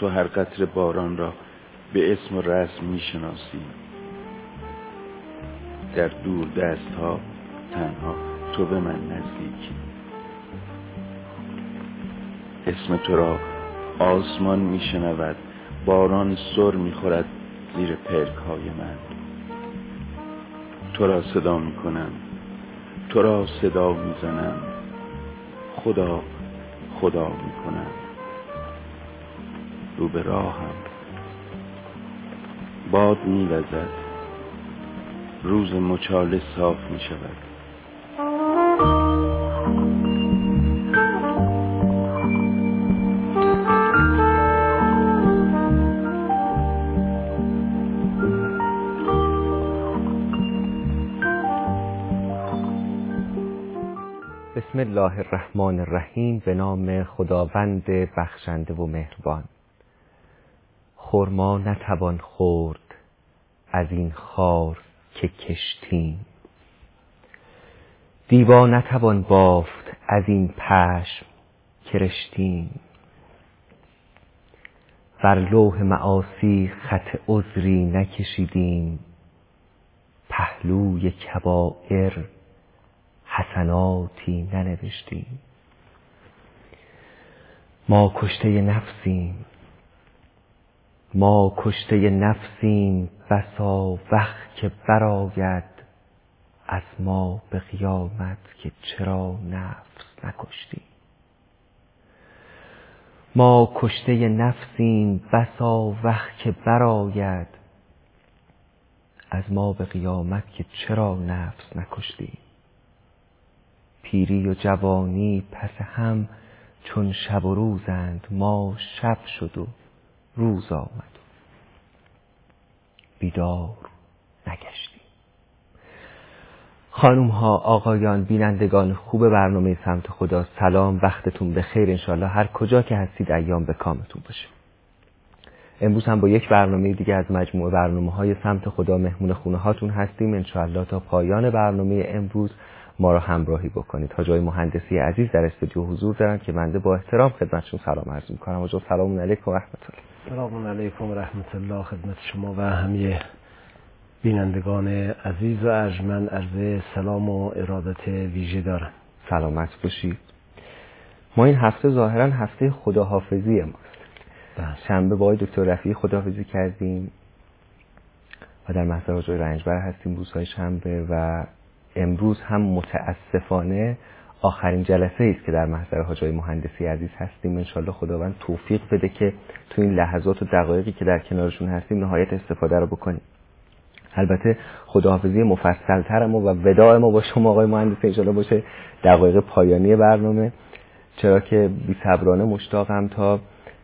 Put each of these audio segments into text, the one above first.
تو هر قطره باران را به اسم و رسم میشناسی. در دور دست ها تنها تو به من نزدیکی. اسم تو را آسمان میشنود، باران سر میخورد زیر پلک های من. تو را صدا میکنم، تو را صدا میزنم، خدا خدا میکنم. رو به راهم باد میوزد، روز مچاله صاف میشود. بسم الله الرحمن الرحیم. به نام خداوند بخشنده و مهربان. خرما نتوان خورد از این خار که کشتیم، دیبا نتوان بافت از این پشم که رشتیم. بر لوح معاصی خط عذری نکشیدیم، پهلوی کبائر حسناتی ننوشتیم. ما کشته نفسیم، ما کشته نفسیم، بسا وقت که برآید از ما به قیامت که چرا نفس نکشتیم. ما کشته نفسیم، بسا وقت که برآید از ما به قیامت که چرا نفس نکشتیم. پیری و جوانی پس هم چون شب و روزند، ما شب شد و روز آمد بیدار نگشتیم. خانوم ها، آقایان، بینندگان خوب برنامه سمت خدا، سلام، وقتتون بخیر. انشالله هر کجا که هستید ایام به کامتون باشه. امروز هم با یک برنامه دیگه از مجموعه برنامه‌های سمت خدا مهمون خونه هاتون هستیم. انشالله تا پایان برنامه امروز ما را همراهی بکنید. حاج آقای مهندسی عزیز در استودیو حضور دارن که بنده با احترام خدمتشون سلام عرض می‌کنم. حاج آقا سلام علیکم و رحمت الله. سلام علیکم و رحمت الله خدمت شما و همه بینندگان عزیز و ارجمند. عرض سلام و ارادت ویژه دارم. سلامت باشید. ما این هفته ظاهرا هفته خداحافظی ماست. شنبه با آقای دکتر رفیعی خداحافظی کردیم و در محضر حاج آقای رنجبر هستیم روزهای شنبه و امروز هم متاسفانه آخرین جلسه است که در محضر حاج آقای مهندسی عزیز هستیم. انشالله خداوند توفیق بده که تو این لحظات و دقایقی که در کنارشون هستیم نهایت استفاده رو بکنیم. البته خداحافظی مفصل تر ما و وداع ما با شما آقای مهندسی انشالله باشه دقایق پایانی برنامه، چرا که بی‌صبرانه مشتاقم تا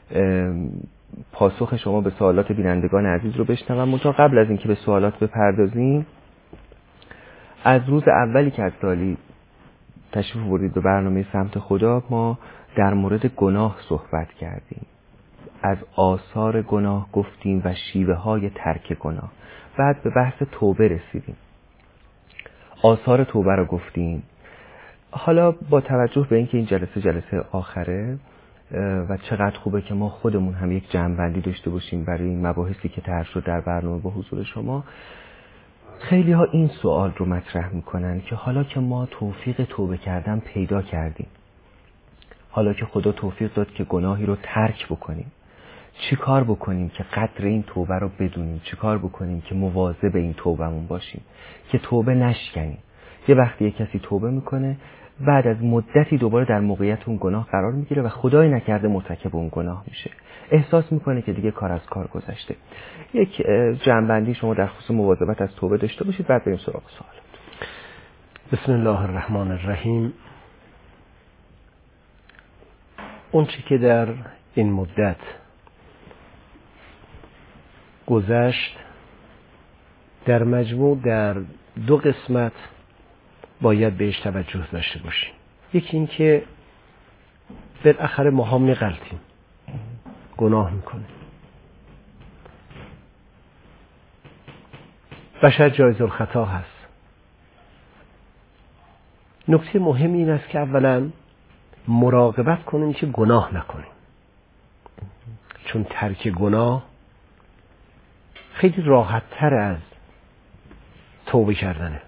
پاسخ شما به سوالات بینندگان عزیز رو بشنوم. منتها قبل از اینکه به سوالات بپردازیم، از روز اولی که از سالی تشریف بردید به برنامه سمت خدا، ما در مورد گناه صحبت کردیم، از آثار گناه گفتیم و شیوه های ترک گناه. بعد به بحث توبه رسیدیم، آثار توبه رو گفتیم. حالا با توجه به اینکه این جلسه آخره و چقدر خوبه که ما خودمون هم یک جمع‌بندی داشته باشیم برای این مباحثی که طرح شد در برنامه با حضور شما، خیلی ها این سوال رو مطرح میکنن که حالا که ما توفیق توبه کردن پیدا کردیم، حالا که خدا توفیق داد که گناهی رو ترک بکنیم، چی کار بکنیم که قدر این توبه رو بدونیم؟ چی کار بکنیم که مواظب این توبهمون باشیم، که توبه نشکنیم؟ یه وقتی یک کسی توبه میکنه، بعد از مدتی دوباره در موقعیت اون گناه قرار میگیره و خدای نکرده مرتکب اون گناه میشه، احساس میکنه که دیگه کار از کار گذشته. یک جمع‌بندی شما در خصوص مواظبت از توبه داشته باشید، بعد بریم سراغ سوال. بسم الله الرحمن الرحیم. اون چی که در این مدت گذشت در مجموع در دو قسمت باید بهش توجه داشته باشیم. یکی این که بالاخره ما هم می‌غلطیم، گناه میکنیم. بشر جایز الخطا هست. نکته مهم این است که اولا مراقبت کنیم که گناه نکنیم، چون ترک گناه خیلی راحت تر از توبه کردنه.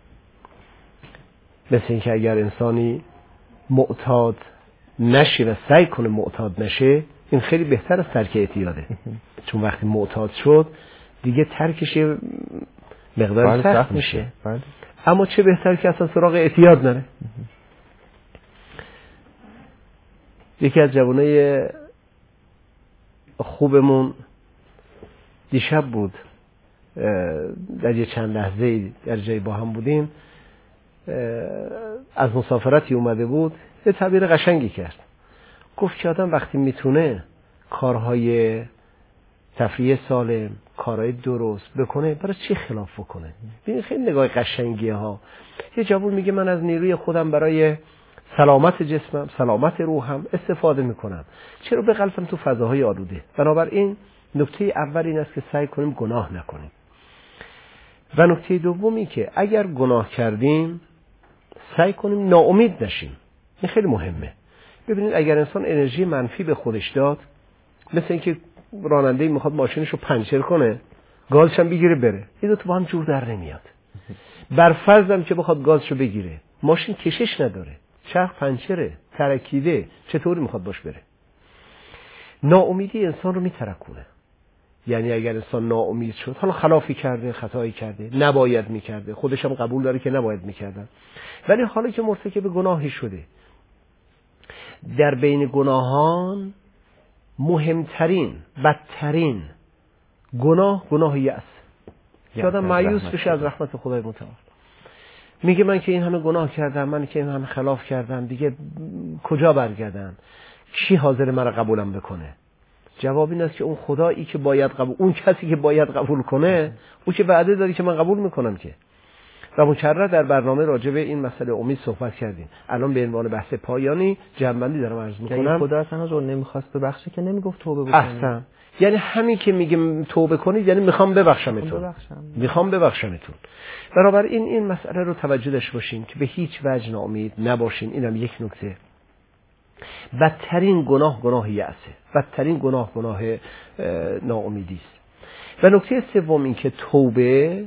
مثل اینکه اگر انسانی معتاد نشه و سعی کنه معتاد نشه، این خیلی بهتر از ترک اعتیاده. چون وقتی معتاد شد دیگه ترکش مقدار سخت میشه. اما چه بهتر که اصلا سراغ اعتیاد نره. یکی از جوانای خوبمون دیشب بود، در یه چند لحظه در جایی با هم بودیم، از مسافرتی اومده بود، یه تعبیر قشنگی کرد. گفت که آدم وقتی میتونه کارهای تفریح سالم، کارهای درست بکنه، برای چی خلاف بکنه؟ ببین خیلی نگاه قشنگیه ها. یه جوون میگه من از نیروی خودم برای سلامت جسمم، سلامت روحم استفاده میکنم، چرا بغلطم تو فضاهای آلوده؟ بنابراین نکته اول این است که سعی کنیم گناه نکنیم. و نکته دومی که اگر گناه کردیم سعی کنیم ناامید نشیم. این خیلی مهمه. ببینید اگر انسان انرژی منفی به خودش داد، مثل اینکه راننده میخواد ماشینشو پنچر کنه، گازش هم بگیره بره، این دو تا با هم جور در نمیاد. بر فرضم که بخواد گازشو بگیره، ماشین کشش نداره، چرخ پنچره، ترکیده، چطوری میخواد باش بره؟ ناامیدی انسان رو میترکونه. یعنی اگر انسان ناامید شد، حالا خلافی کرده، خطایی کرده، نباید میکرده، خودش هم قبول داره که نباید میکردن، ولی حالا که مرتکب گناهی شده، در بین گناهان مهمترین، بدترین گناه یأس. که آدم مایوس بشه از رحمت خدای متعال. میگه من که این همه گناه کردم، من که این همه خلاف کردم، دیگه کجا برگردم؟ کی حاضر مرا قبولم بکنه؟ جواب این است که اون خدایی که باید قبول، اون کسی که باید قبول کنه، او که وعده داری که من قبول میکنم که. و مکرر در برنامه راجع به این مسئله امید صحبت کردیم. الان به عنوان بحث پایانی جمع‌بندی دارم عرض میکنم. خدا اصلا رو نمیخواست ببخشه که نمیگفت توبه بکنید. اصلا یعنی همین که میگم توبه کنید یعنی میخوام ببخشمتون. میخوام ببخشمتون. بنابراین این مسئله رو توجه داشته باشین که به هیچ وجه ناامید نباشین. اینم یک نکته. بدترین گناه یأسه. بدترین گناه ناامیدی است. و نکته سوم این که توبه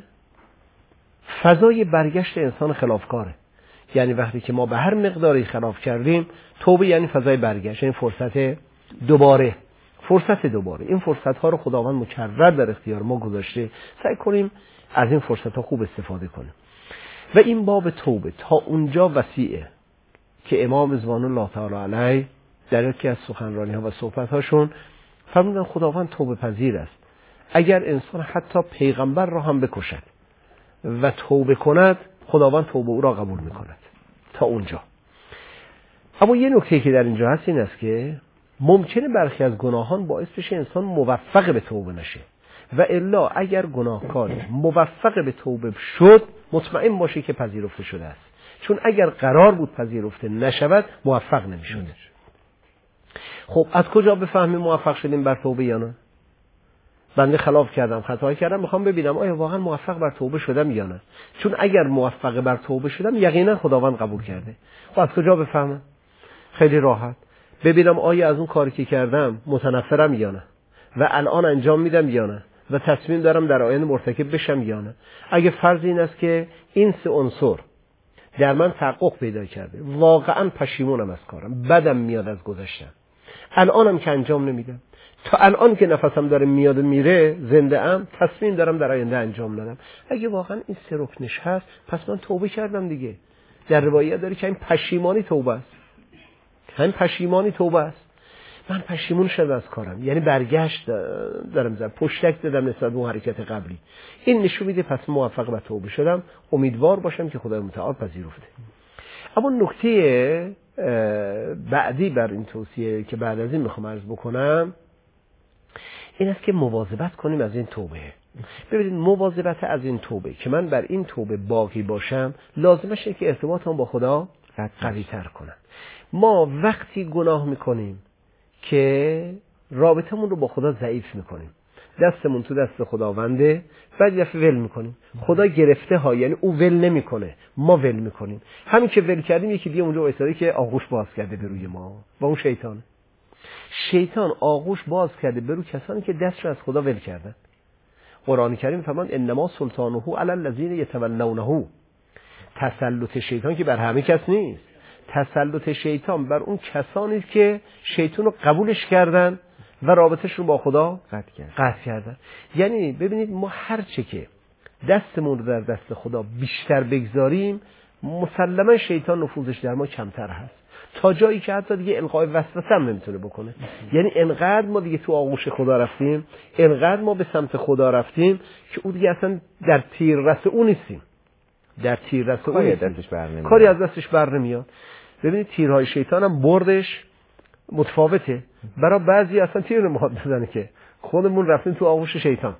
فضای برگشت انسان خلافکاره. یعنی وقتی که ما به هر مقداری خلاف کردیم، توبه یعنی فضای برگشت، یعنی فرصت دوباره. این فرصت ها رو خداوند مکرر در اختیار ما گذاشته. سعی کنیم از این فرصت ها خوب استفاده کنیم. و این باب توبه تا اونجا وسیعه که امام رضوان الله تعالی علیه در یکی از سخنرانی ها و صحبت هاشون فرمودن خداوند توبه پذیر است. اگر انسان حتی پیغمبر را هم بکشد و توبه کند، خداوند توبه او را قبول میکند. تا اونجا. اما یه نکته که در اینجا هست این است که ممکنه برخی از گناهان باعث بشه انسان موفق به توبه نشه. و الا اگر گناهکار موفق به توبه شد، مطمئن باشه که پذیرفته شده است. چون اگر قرار بود پذیرفته نشود، موفق نمیشد. خب از کجا بفهمیم موفق شدیم بر توبه یا نه؟ بنده خلاف کردم، خطا کردم، میخوام ببینم آیا واقعا موفق بر توبه شدم یا نه. چون اگر موفق بر توبه شدم، یقینا خداوند قبول کرده. خب از کجا بفهمم؟ خیلی راحت. ببینم آیا از اون کاری که کردم متنفرم یا نه و الان انجام میدم یا نه و تصمیم دارم در آینده مرتکب بشم یا نه. اگه فرض این است که این سه عنصر در من تحقق پیدا کرده، واقعا پشیمونم از کارم، بدم میاد از گذشتم، الانم که انجام نمیدم، تا الان که نفسم داره میاد و میره، زنده ام، تصمیم دارم در آینده انجام بدم. اگه واقعا این سه رکنش هست، پس من توبه کردم دیگه. در روایت داره که این پشیمانی توبه است. همین پشیمانی توبه است. من پشیمون شدم از کارم، یعنی برگشت دارم زدم، پشتک دادم نسبت به اون حرکت قبلی. این نشون میده پس موفق به توبه شدم. امیدوار باشم که خدای متعال پذیرفته. اما نکته بعدی بر این توصیه که بعد از این میخوام عرض بکنم این است که مواظبت کنیم از این توبه. ببینید مواظبت از این توبه که من بر این توبه باقی باشم، لازمشه که ارتباطم با خدا قوی تر کنم. ما وقتی گناه میکنیم که رابطمون رو با خدا ضعیف میکنیم، دستمون تو دست خداونده، بعد دفعه ول میکنیم. خدا گرفته ها، یعنی او ول نمیکنه، ما ول میکنیم. همین که ول کردیم یکی دیگه اونجا وایساده که آغوش باز کرده به روی ما، و اون شیطانه. شیطان آغوش باز کرده برو کسانی که دستشون از خدا ول کردن. قرآن کریم فرمان انما سلطانه علی الذین یتولونه. تسلط شیطان که بر همه کس نیست، تسلط شیطان بر اون کسانی است که شیطان رو قبولش کردن و رابطش رو با خدا قطع کردن. یعنی ببینید ما هر چه که دستمون رو در دست خدا بیشتر بگذاریم، مسلما شیطان نفوذش در ما کمتر هست، تا جایی که حتی دیگه القای وسوسه هم نمیتونه بکنه. یعنی انقدر ما دیگه تو آغوش خدا رفتیم، انقدر ما به سمت خدا رفتیم که او دیگه اصلا در تیررس او نیستیم، در تیررس او نیستیم، کاری از دستش بر نمیاد. ببینید تیرهای شیطان هم بردش متفاوته. برای بعضی اصلا تیر نمیخواد بزنه که خودمون رفتیم تو آغوش شیطان.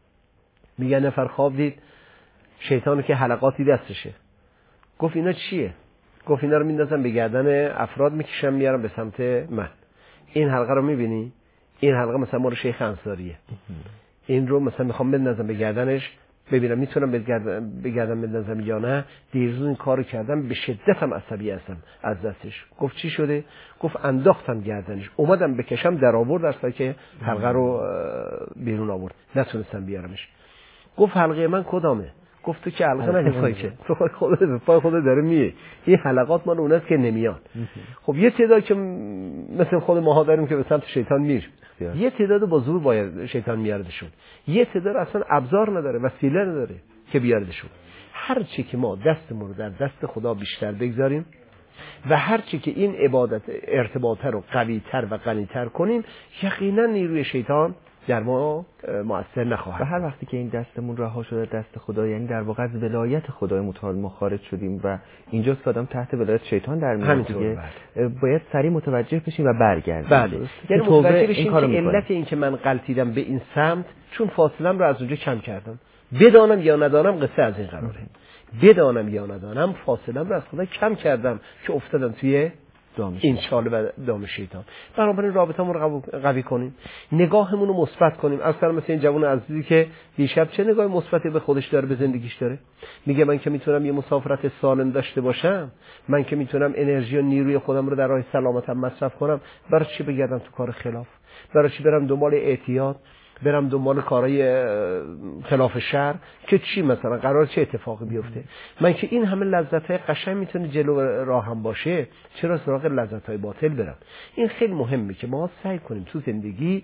میگن نفر خواب دید شیطانو که حلقاتی دستشه، گفت اینا چیه؟ گفت اینا رو میندازم به گردن افراد میکشم میارم به سمت من. این حلقه رو میبینی؟ این حلقه مثلا مال شیخ انصاریه، این رو مثلا میخوام بندازم به گردنش ببینم میتونم به گردن بندازم یا نه. دیروز این کارو کردم، به شدت هم عصبی هستم از دستش. گفت چی شده؟ گفت انداختم گردنش، اومدم بکشم در آورد، درسته که حلقه رو بیرون آورد، نتونستم بیارمش. گفت حلقه من کدامه؟ گفت تو که حلقه نمیخوای که، تو خودت به پای خودت داره میه، این حلقات مال اوناست که نمیان. خب یه تعداد که مثل خود ماها داریم که به سمت شیطان میره، یه تعداد با زور باید شیطان میاردشون، یه تعداد اصلا ابزار نداره، وسیله نداره که بیاردشون. هر چی که ما دستمون رو در دست خدا بیشتر بگذاریم و هر چی که این عبادت ارتباطه رو قوی‌تر و غنی‌تر کنیم، یقینا نیروی شیطان در ما مؤثر نخواهد. و هر وقتی که این دستمون رها شده دست خدا، یعنی در واقع از ولایت خدای متعال ما خارج شدیم و اینجاست که آدم تحت ولایت شیطان در میاد دیگه، باید سریع متوجه بشیم و برگردیم. بله. یعنی متوجه بشیم که علت این که من غلطیدم به این سمت چون فاصلم رو از اونجا کم کردم. بدانم یا ندانم قصه از این قراره. بدانم یا ندانم فاصلم رو از خدا کم کردم که افتادم توی این چاله و دام شیطان. بنابراین رابطمون رو قوی کنیم، نگاهمون رو مثبت کنیم. اصلا مثل این جوان عزیزی که دیشب چه نگاه مثبتی به خودش داره، به زندگیش داره. میگه من که میتونم یه مسافرت سالم داشته باشم، من که میتونم انرژی و نیروی خودم رو در راه سلامتم مصرف کنم، برای چی بگردم تو کار خلاف؟ برای چی برم دنبال اعتیاد، برم دنبال کارهای خلاف شر که چی مثلا قرار چه اتفاقی بیفته؟ من که این همه لذت‌های قشنگ میتونه جلو راهم باشه، چرا سراغ لذت‌های باطل برم؟ این خیلی مهمه که ما سعی کنیم تو زندگی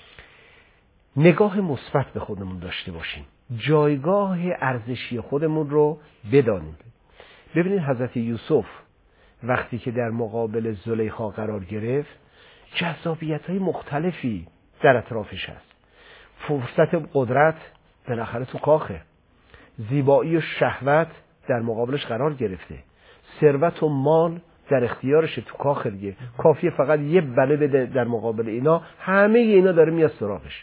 نگاه مثبت به خودمون داشته باشیم، جایگاه ارزشی خودمون رو بدانیم. ببینید حضرت یوسف وقتی که در مقابل زلیخا قرار گرفت، جذابیت‌های مختلفی در اطرافش هست. فرصت قدرت بالاخره تو کاخه، زیبایی و شهوت در مقابلش قرار گرفته، ثروت و مال در اختیارش تو کاخه دیگه، کافیه فقط یه بله بده در مقابل اینا، همه اینا داره میاد سراغش.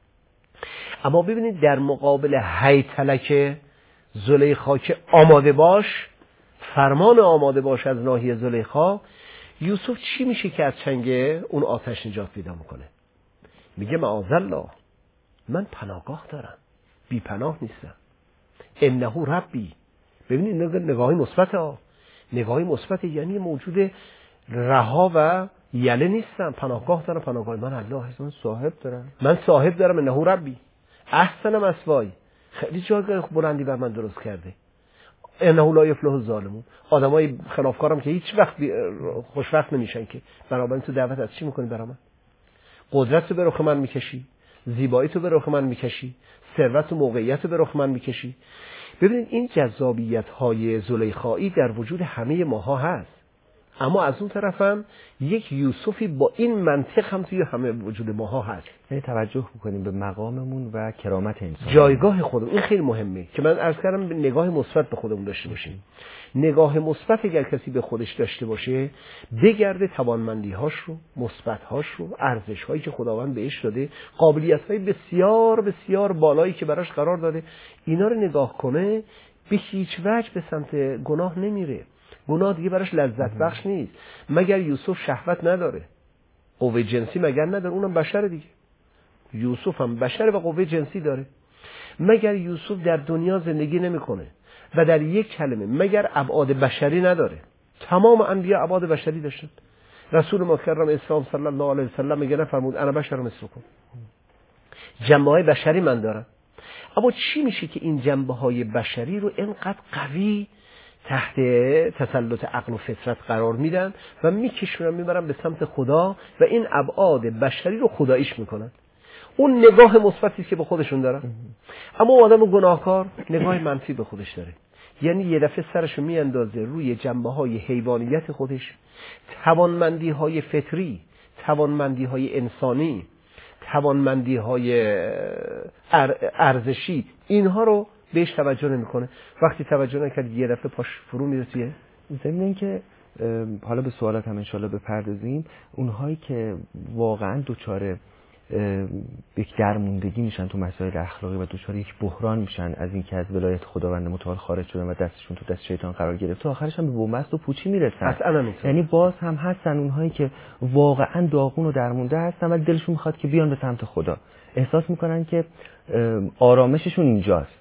اما ببینید در مقابل هیتلک زلیخا که آماده باش، فرمان آماده باش از ناحیه زلیخا، یوسف چی میشه که از چنگ اون آتش نجات پیدا میکنه؟ میگه معاذالله، من پناهگاه دارم، بی پناه نیستم. انه ربی. ببینید نگاهی مثبته، نگاهی مثبته، یعنی موجود رها و یله نیستم، پناهگاه دارم، پناهگاه من الله، من صاحب دارم، من صاحب دارم. انه ربی احسن مثوای، خیلی جایگاه بلندی بر من درست کرده. انه لا یفلح الظالمون، آدمای خلافکارم که هیچ وقت خوشبخت نمیشن که. بنابراین تو دعوت از چی میکنی برام؟ قدرت رو به رخ من میکشی، زیبایی تو به رخ من میکشی، ثروت و موقعیت رو به رخ من میکشی. ببینید این جذابیت های زلیخایی در وجود همه ماها هست، اما از اون طرف هم یک یوسفی با این منطق هم توی همه وجود ماها هست. یعنی توجه بکنیم به مقاممون و کرامت انسان، جایگاه خودمون. این خیلی مهمه که من عرض کردم نگاه مثبت به خودمون داشته باشیم. نگاه مثبت اگر کسی به خودش داشته باشه، بگرده توانمندی‌هاش رو، مثبت‌هاش رو، ارزش‌هایی که خداوند بهش داده، قابلیت‌های بسیار بسیار بالایی که براش قرار داده، اینا رو نگاه کنه، به هیچ وجه به سمت گناه نمیره. گناه دیگه براش لذت بخش نیست. مگر یوسف شهوت نداره؟ قوه جنسی مگر نداره؟ اونم بشر دیگه. یوسف هم بشر و قوه جنسی داره. مگر یوسف در دنیا زندگی نمیکنه و در یک کلمه مگر ابعاد بشری نداره؟ تمام انبیا ابعاد بشری داشتن. رسول مکرم اسلام صلی الله علیه وسلم میگه نفرمود انا بشر مثلکم، جنبه‌های بشری من دارم. اما چی میشه که این جنبه‌های بشری رو اینقدر قوی تحت تسلط عقل و فطرت قرار میدن و میکشونن میبرن به سمت خدا و این ابعاد بشری رو خداییش میکنن؟ اون نگاه مثبتی که به خودشون دارن. اما آدم گناهکار نگاه منفی به خودش داره، یعنی یه دفعه سرشو میاندازه روی جنبه‌های حیوانیت خودش، توانمندی‌های فطری، توانمندی‌های انسانی، توانمندی‌های ارزشی، اینها رو بهش توجه نمی‌کنه. وقتی توجه نکرد یه دفعه پاش فرو میره توی ضمن اینکه حالا به سوالات هم انشالله بپردازیم، اونهایی که واقعا دوچاره یک درموندگی میشن تو مسائل اخلاقی و دوچاره یک بحران میشن از اینکه از ولایت خداوند متعال خارج شدن و دستشون تو دست شیطان قرار گرفت، تو آخرش هم به بنبست و پوچی میرسن. یعنی باز هم هستن اونهایی که واقعا داغون و درمونده هستن ولی دلشون میخواد که بیان به سمت خدا، احساس میکنن که آرامششون اینجاست.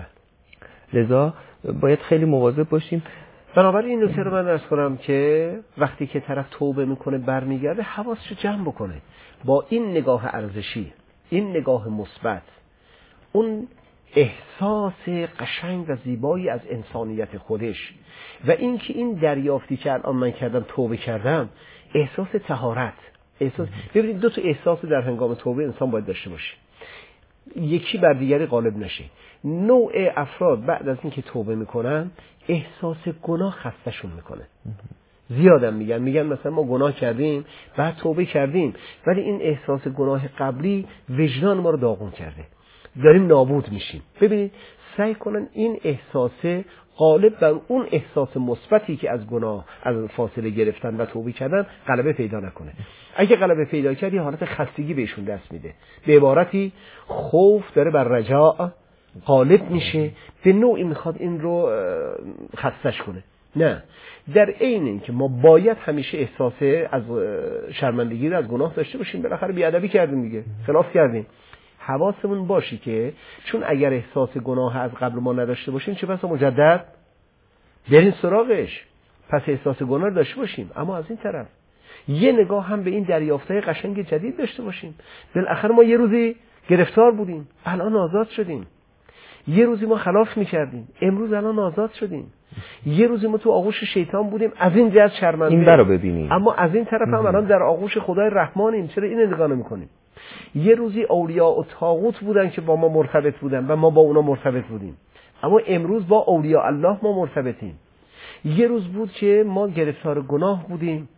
لذا باید خیلی مواظب باشیم. بنابراین این نکته رو من عرض کنم که وقتی که طرف توبه میکنه برمیگرده حواسش رو جمع بکنه با این نگاه ارزشی، این نگاه مثبت، اون احساس قشنگ و زیبایی از انسانیت خودش و اینکه این دریافتی که الان من کردم، توبه کردم، احساس طهارت، احساس. ببینید دو تا احساس در هنگام توبه انسان باید داشته باشه، یکی بر دیگری غالب نشه. نوع افراد بعد از اینکه توبه میکنن احساس گناه خستشون میکنه. زیادم میگن مثلا ما گناه کردیم بعد توبه کردیم ولی این احساس گناه قبلی وجدان ما رو داغون کرده، داریم نابود میشیم. ببینید سعی کنن این احساس غالب بر اون احساس مثبتی که از گناه از فاصله گرفتن و توبه کردن غلبه پیدا نکنه. اگه غلبه پیدا کرد یه حالت خستگی بهشون دست میده، به عبارتی خوف داره بر رجاء غالب میشه، به نوعی میخواد این رو خستش کنه. نه، در عین اینکه ما باید همیشه احساس از شرمندگی رو از گناه داشته باشیم، بالاخره بیادبی کردیم دیگه، خلاف کردیم، حواسمون باشی که چون اگر احساس گناه از قبل ما نداشته باشیم چه بسا مجدد بریم سراغش، پس احساس گناه داشته باشیم. اما از این طرف یه نگاه هم به این دریافت‌های قشنگ جدید داشته باشیم. بالاخره ما یه روزی گرفتار بودیم، الان آزاد شدیم. یه روزی ما خلاف می‌کردیم، امروز الان آزاد شدیم. یه روزی ما تو آغوش شیطان بودیم، از این جهت شرمنده این برو ببینیم، اما از این طرف هم الان در آغوش خدای رحمانیم. چرا این نگاه نمی‌کنیم؟ یه روزی اولیاء و طاغوت بودن که با ما مرتبط بودن و ما با اونا مرتبط بودیم، اما امروز با اولیاء الله ما مرتبطیم. یه روز بود که ما گرفتار گناه بودیم،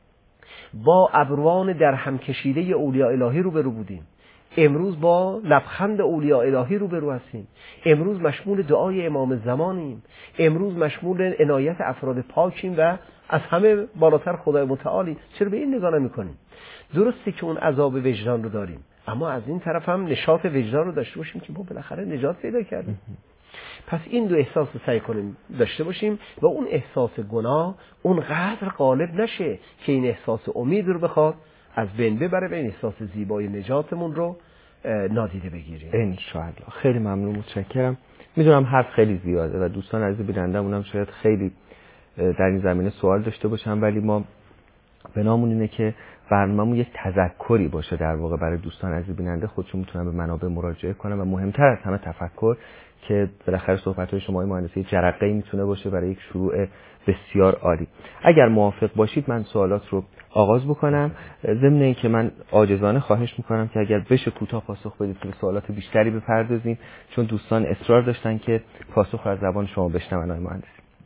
با ابروان در هم کشیده اولیاء الهی روبرو بودیم، امروز با لبخند اولیاء الهی روبرو هستیم. امروز مشمول دعای امام زمانیم، امروز مشمول عنایت افراد پاکیم و از همه بالاتر خدای متعالی. چرا به این نگاه نمی‌کنیم؟ درسته که اون عذاب وجدان رو داریم، اما از این طرف هم نشاط وجدان رو داشته باشیم که ما بالاخره نجات پیدا کردیم. پس این دو احساس رو سعی کنیم داشته باشیم و اون احساس گناه اونقدر غالب نشه که این احساس امید رو بخواد از بین ببره و این احساس زیبای نجاتمون رو نادیده بگیریم. انشاءالله. خیلی ممنون، متشکرم. میدونم حرف خیلی زیاده و دوستان عزیز بینندمون هم شاید خیلی در این زمینه سوال داشته باشن، ولی ما بنامون اینه که برنامه‌مون یک تذکری باشه در واقع برای دوستان عزیز بیننده، خودشون میتونن به منابع مراجعه کنن و مهمتر از همه تفکر که بالاخره صحبت‌های شما مهندسی جرقه‌ای میتونه باشه برای یک شروع بسیار عالی. اگر موافق باشید من سوالات رو آغاز بکنم، ضمن اینکه من عاجزانه خواهش میکنم که اگر بشه کوتاه پاسخ بدید که به سوالات بیشتری بپردازیم، چون دوستان اصرار داشتن که پاسخ از زبان شما بشنون. آقای مهندسی،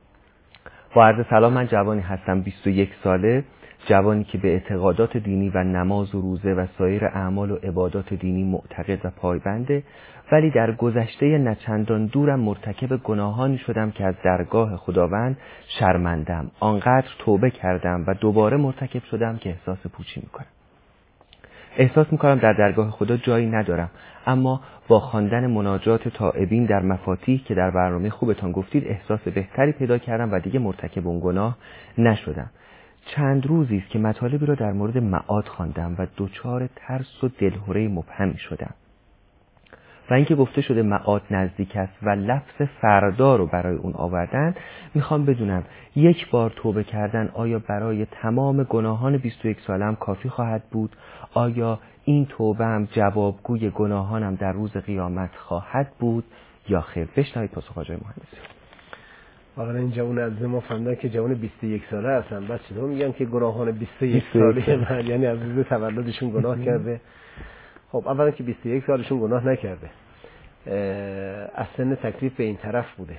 با عرض سلام، من جوانی هستم 21 ساله، جوانی که به اعتقادات دینی و نماز و روزه و سایر اعمال و عبادات دینی معتقد و پایبنده، ولی در گذشته نچندان دورم مرتکب گناهانی شدم که از درگاه خداوند شرمندم. آنقدر توبه کردم و دوباره مرتکب شدم که احساس پوچی میکنم. احساس میکنم در درگاه خدا جایی ندارم، اما با خواندن مناجات تائبین در مفاتیح که در برنامه خوبتان گفتید احساس بهتری پیدا کردم و دیگه مرتکب اون گناه نشدم. چند روزی است که مطالبی را در مورد معاد خواندم و دچار ترس و دلهره مبهمی شدم. و اینکه گفته شده معاد نزدیک است و لفظ فردا رو برای اون آوردن، میخوام بدونم یک بار توبه کردن آیا برای تمام گناهان 21 سالم کافی خواهد بود؟ آیا این توبه هم جوابگوی گناهانم در روز قیامت خواهد بود یا خیر؟ بشنوید پاسخ آقای مهندسی. واقعا این جوان از ما فهمیدن که جوان 21 ساله هستن. بعد چطور میگن که گناهان 21 ساله من، یعنی از روز تولدشون گناه کرده. خب اولا که 21 سالشون گناه نکرده، از سن تکلیف به این طرف بوده.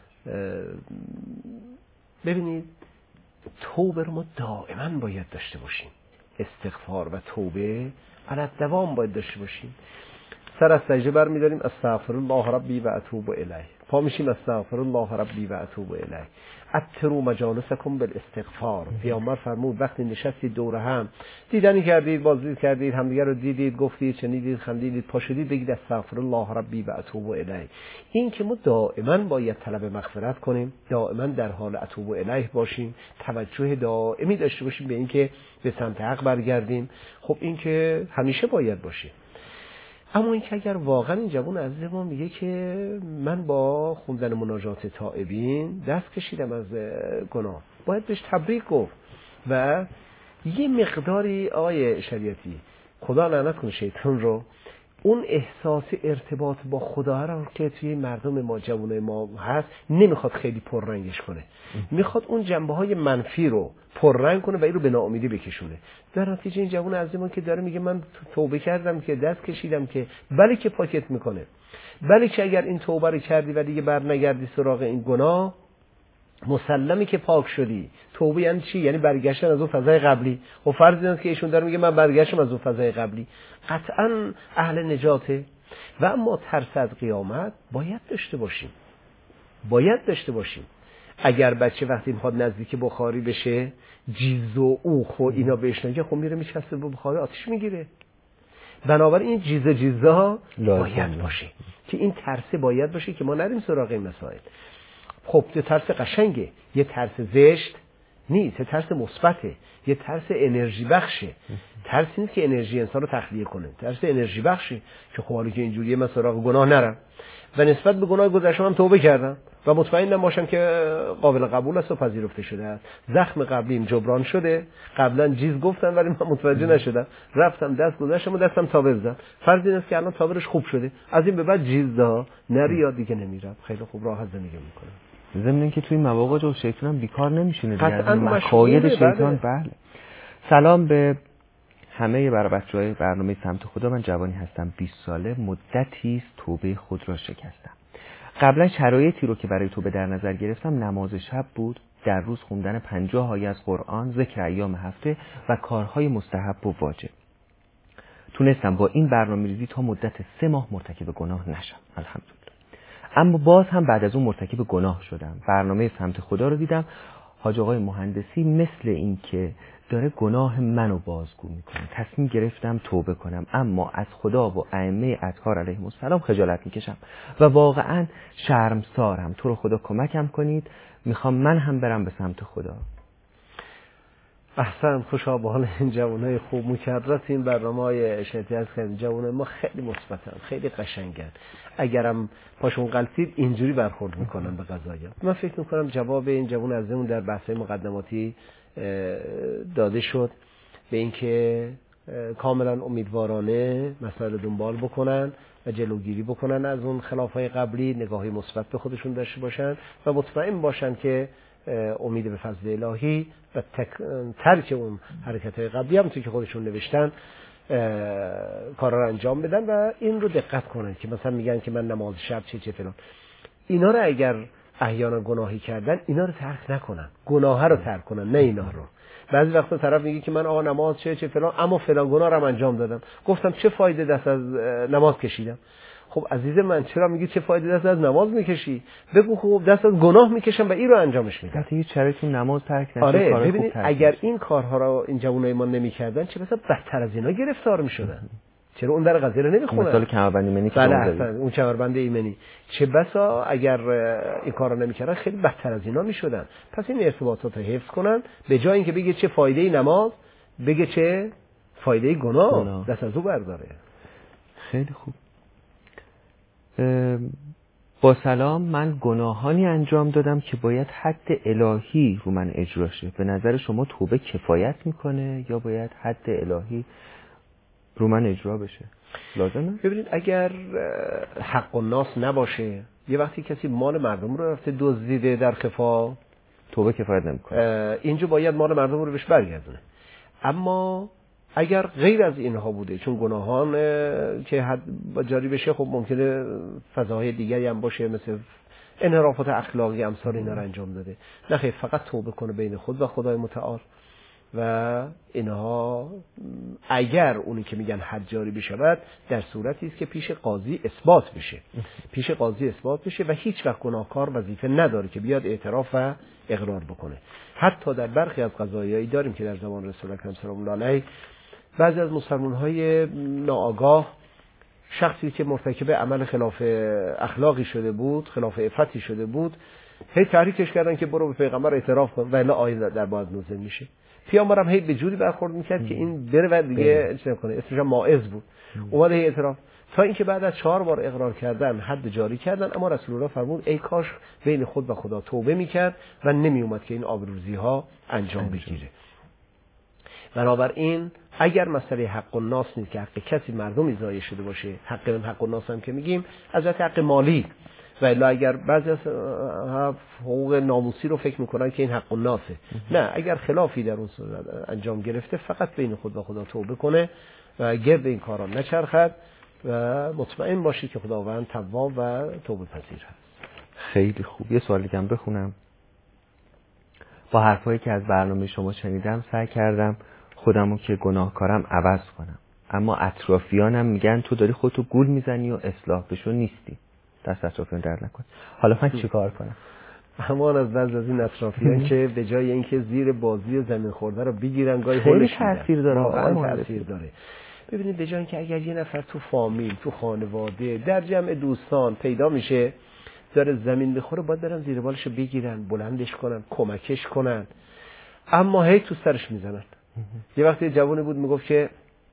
ببینید توبه رو ما دائما باید داشته باشیم، استغفار و توبه علی دوام باید داشته باشیم. سر از سجده برمی‌داریم استغفر الله ربی و اتوب الیه، پا میشیم استغفر الله ربی و اتوب الیه. اترو مجالسکم بالاستغفار. پیامبر فرمود وقتی نشستید دور هم، دیدنی کردید، بازدید کردید، همدیگه رو دیدید، گفتید، شنیدید، خندیدید، پا شدید، بگید استغفر الله ربی و اتوب الیه. این که ما دائما باید طلب مغفرت کنیم، دائما در حال اتوب الیه باشیم، توجه دائمی داشته باشیم به اینکه به سمت حق برگردیم. خب این که همیشه باید باشه. اما این که اگر واقعا این جوان عزیز ما میگه که من با خوندن مناجات تائبین دست کشیدم از گناه، باید بهش تبریک گفت و یه مقداری آقای شریعتی، خدا لعنت کنه شیطان رو، اون احساس ارتباط با خدا رو که توی مردم ما جوانای ما هست نمیخواد خیلی پررنگش کنه، میخواد اون جنبه‌های منفی رو پررنگ کنه و این رو به ناامیدی بکشونه. در نتیجه این جوان عزیز ما که داره میگه من توبه کردم که دست کشیدم، که بله که پاکت میکنه، بله که اگر این توبه رو کردی و دیگه بر نگردی سراغ این گناه، مسلمی که پاک شدی. توبه یعنی چی؟ یعنی برگشتن از اون فضای قبلی. و فرض اینه که ایشون داره میگه من برگشتم از اون فضای قبلی، قطعا اهل نجاته. و اما ترس از قیامت باید داشته باشیم، باید داشته باشیم. اگر بچه وقتی میخواد نزدیک بخاری بشه، جیز و اوخ و اینا بشنگه، خب میره میچسته به بخاری، آتش میگیره. بنابراین این جیزها باید باشه که این ترس باید باشه که ما نریم سراغ این مسائل. خب یه ترس قشنگه، یه ترس زشت نیست، یه ترس مثبته، یه ترس انرژی بخشه. ترس نیست که انرژی انسان رو تخلیه کنه، ترس انرژی بخشه که خب حالا که اینجوریه من سراغ گناه نرم و نسبت به گناه گذشته‌ام هم توبه کردم و مطمئنم باشم که قابل قبول است و پذیرفته شده است. زخم قبلیم جبران شده، قبلا جیز گفتن ولی من متوجه نشدم، رفتم دست گذاشتم و دستم تابه زد. فرض این است که الان تابرش خوب شده، از این به بعد جیزها نری یا دیگه نمیرم، خیلی خوب راحت زندگی میکنم. ضمن اینکه توی این مواقع جو شیطان هم بیکار نمیشونه دیگه، از مکاید شیطان. بله. سلام به همه بچه‌های برنامه سمت خدا. من جوانی هستم، 20 ساله، مدتی است توبه خود را شکستم. قبلا شرایطی رو که برای توبه در نظر گرفتم نماز شب بود، در روز خوندن 50 آیه از قرآن، ذکر ایام هفته و کارهای مستحب و واجب. تونستم با این برنامه‌ریزی تا مدت 3 ماه مرتکب گناه نشم، الحمدلله. اما باز هم بعد از اون مرتکب گناه شدم. برنامه سمت خدا رو دیدم، حاج آقای مهندسی مثل این که داره گناه منو بازگو میکنه. تصمیم گرفتم توبه کنم، اما از خدا و ائمه اطهار علیهم السلام خجالت میکشم و واقعا شرمسارم. تو رو خدا کمکم کنید، میخوام من هم برم به سمت خدا. احسن، خوشا به حال این جوانای خوب. مکررات این برنامه‌های شهیدی هست که جوانای ما خیلی مثبتن، خیلی قشنگن. اگرم پاشون غلطید اینجوری برخورد میکنن به قضایا. من فکر میکنم جواب این جوان عزیزمون در بحث‌های مقدماتی داده شد، به اینکه کاملا امیدوارانه مسائل دنبال بکنن و جلوگیری بکنن از اون خلاف‌های قبلی، نگاهی مثبت به خودشون داشته باشن و مطمئن باشن که امید به فضل الهی و ترک اون حرکت‌های قبلی هم توی که خودشون نوشتن کارا رو انجام بدن و این رو دقت کنن که مثلا میگن که من نماز شب چه فلان، اینا رو اگر احیانا گناهی کردن اینا رو ترک نکنن، گناه رو ترک کنن، نه اینا رو. بعضی وقتا طرف میگه که من آقا نماز چه فلان، اما فلان گناه رو انجام دادم، گفتم چه فایده دست از نماز کشیدم. خب عزیز من چرا میگی چه فایده دست از نماز میکشی؟ بگو خب دست از گناه میکشم و این رو انجامش میدم. حتی هیچ شرایطی نماز ترک نشه. آره ببینید اگر این کارها رو این جوانای ما نمیکردن چه بسا بدتر از اینا گرفتار میشدن. چرا اون در قضیه رو نمیخونن؟ مثال کمربند ایمنی که بله اون کمربند ایمنی، چه بسا اگر این کارو نمیکردن خیلی بدتر از اینا میشدن. پس این ارتباطات رو حفظ کنن، به جای اینکه بگه چه فایده نماز، بگه چه فایده گناه، دست از او برداره. خیلی خوب. با سلام، من گناهانی انجام دادم که باید حد الهی رو من اجرا شه. به نظر شما توبه کفایت میکنه یا باید حد الهی رو من اجرا بشه؟ لازمه؟ ببینید اگر حق الناس نباشه، یه وقتی کسی مال مردم رو رفته دزدیده در خفا، توبه کفایت نمیکنه. اینجا باید مال مردم رو بهش برگردونه. اما اگر غیر از اینها بوده، چون گناهان که حد جاری بشه خب ممکنه فضاهای دیگری هم باشه، مثل انحرافات اخلاقی امثال اینا رو انجام داده، نه خیر، فقط توبه کنه بین خود و خدای متعال و اینها. اگر اونی که میگن حد جاری بشود در صورتی است که پیش قاضی اثبات بشه و هیچ وقت گناهکار وظیفه نداره که بیاد اعتراف و اقرار بکنه. حتی در برخی از قضایایی داریم که در زمان رسول اکرم صلی الله علیه بعضی از مسلمان‌های ناآگاه شخصی که مرتکب عمل خلاف اخلاقی شده بود، خلاف عفتی شده بود، هی تحریکش کردن که برو به پیغمبر اعتراف کن و الا آیه در باز نازل میشه. پیامبرم هی به جوری برخورد میکرد که این بره و دیگه چه کنه، اسمش ماعظ بود، اومده هی اعتراف، تا اینکه بعد از 4 بار اقرار کردن حد جاری کردن. اما رسول الله فرمود ای کاش بین خود و خدا توبه میکرد و نمیومد که این آبروریزی ها انجام بگیره. بنابراین اگر مسئله حق الناس نیست که حق کسی مردمی ضایع شده باشه، حق الناس هم که میگیم از حق مالی، و الا اگر بعضی از حقوق ناموسی رو فکر میکنن که این حق الناسه، نه، اگر خلافی در اون صورت انجام گرفته فقط بین خود و خدا توبه کنه و گرد این کارا نچرخد و مطمئن باشید که خداوند تواب و توبه پذیر هست. خیلی خوب. یه سوال دیگه بخونم. با حرفایی که از برنامه شما شنیدم سعی کردم خودمو که گناهکارم عوض کنم، اما اطرافیانم میگن تو داری خودتو گول میزنی و اصلاح بشو نیستی. دست اطرافیان در نکن. حالا من چیکار کنم؟ همان از بعض از این اطرافیان که به جای اینکه زیر بازی زمین خورده رو بگیرن گاهی خیلی تاثیر داره. ببینید به جای اینکه اگر یه نفر تو فامیل، تو خانواده، در جمع دوستان پیدا میشه داره زمین بخوره، باید برن زیر بالش بگیرن، بلندش کنن، کمکش کنن، اما هی تو سرش میزنن. یه وقتی جوانی بود میگفت که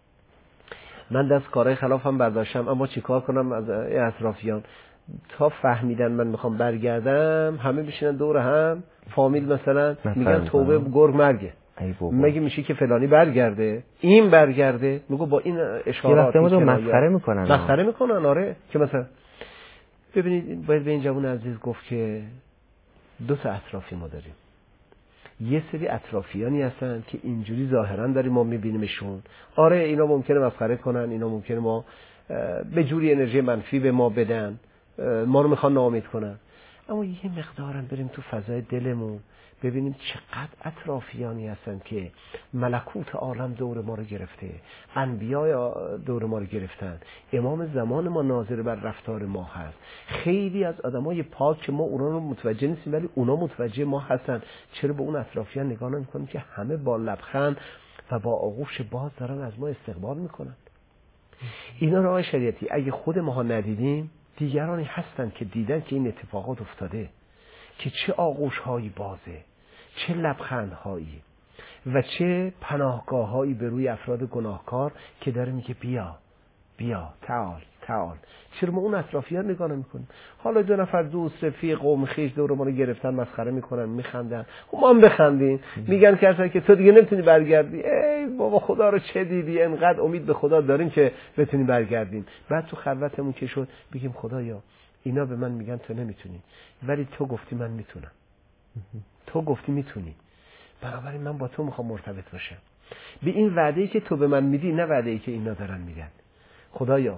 من دست کارهای خلافم برداشتم، اما چیکار کنم از اطرافیان تا فهمیدن من میخوام برگردم، همه بشینن دور هم، فامیل مثلا میگن توبه گرگ مرگه، مگه میشه که فلانی برگرده، این برگرده، میگو با این اشارات مسخره میکنن. آره، که مثلا ببینید باید به این جوان عزیز گفت که 2 تا اطرافی ما داریم. یه سری اطرافیانی هستن که اینجوری ظاهرا داریم ما میبینیمشون، آره اینا ممکنه مسخره کنن، اینا ممکنه ما به جوری انرژی منفی به ما بدن، ما رو میخوان ناامید کنن، اما یه مقدارم بریم تو فضای دلمون ببینیم چقدر اطرافیانی هستن که ملکوت عالم دور ما رو گرفته، انبیا دور ما رو گرفتن، امام زمان ما ناظر بر رفتار ما هست، خیلی از آدمای پاک که ما اونا رو متوجه نیستیم ولی اونا متوجه ما هستن. چرا به اون اطرافیان نگاه نمی‌کنیم که همه با لبخند و با آغوش باز دارن از ما استقبال میکنن؟ اینا رو آقای شریعتی اگه خود ما ندیدیم، دیگرانی هستن که دیدن که این اتفاقات افتاده، که چه آغوش‌هایی بازه، چه لبخندهایی و چه پناهگاه‌هایی به روی افراد گناهکار که داره میگه بیا تعال. چرا ما اون اطرافیان نگاه نمی‌کنیم؟ حالا 2 نفر دوست رفیق قوم خویش دور ما رو گرفتن، مسخره میکنن، میخندن، خب ما هم بخندیم. میگن که تو دیگه نمیتونی برگردی، ای بابا خدا رو چه دیدی، انقدر امید به خدا داریم که بتونیم برگردیم. بعد تو خلوتمون که شد بگیم خدایا اینا به من میگن تو نمیتونی، ولی تو گفتی من میتونم، تو گفتی میتونی، بنابراین من با تو میخوام مرتبط باشم به این وعده‌ای که تو به من میدی، نه وعده‌ای که اینا دارن میگن. خدایا